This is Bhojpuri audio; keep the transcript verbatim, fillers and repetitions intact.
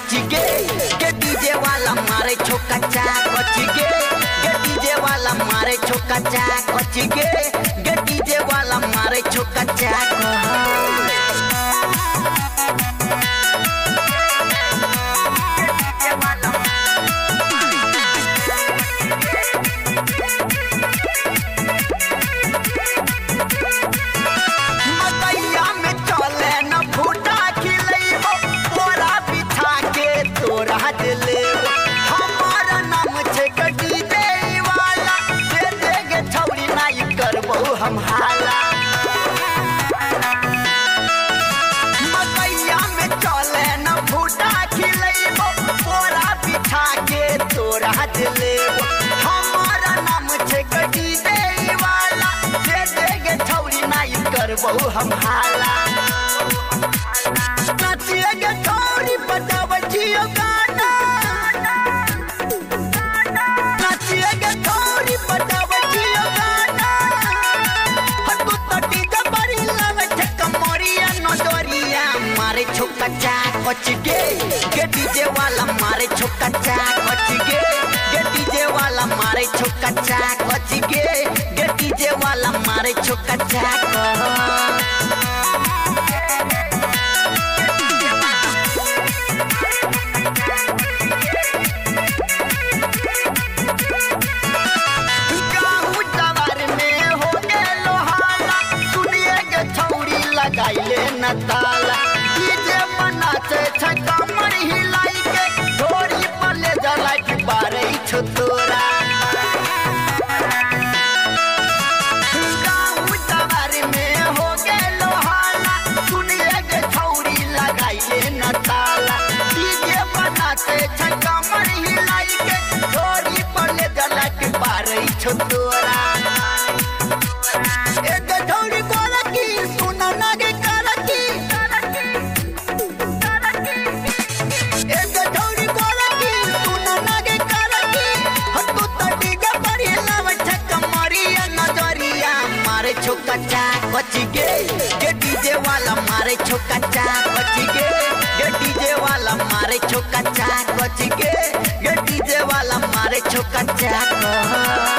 कच गे गे डीजे वाला मारे छोका चा कच गे गे डीजे वाला मारे छोका चा कच गे गे डीजे वाला मारे छोका चा हम हाला मकैया में चले न भूटा खिलेबो बोरा बिछा के तोरा दिलेबो हमारा नाम छे गडी दे वाला दे देगे छौरी नाई करबो हम हाला नाचिए गे छौरी बजाव जियो गाना नाचिए गे छौरी बजाव जियो गाना मारे छोका चा कच गे गे डीजे वाला मारे छोका चा कच गे गे डीजे वाला मारे छोका चा कच गे गे डीजे वाला मारे छोका चा गाँव जवार में हो गे लोहाला सुनिए गे छौरी लगाइले न ताला कमर हिलाई के ढोरी पर ले जला के बारे छोतोरा गाँव जवार में हो गे लोहाला सुनिए गे छौरी लगाइले न ताला डीजे बनाते छ कमर हिलाई के ढोरी पर ले जला के बारे छोतोरा एक ढोरी गोरा की सुना ना गे करा की छोका चा कच गे गे डीजे वाला मारे छोका चा कच गे गे डीजे वाला मारे छोका चा कच गे गे डीजे वाला मारे छोका चा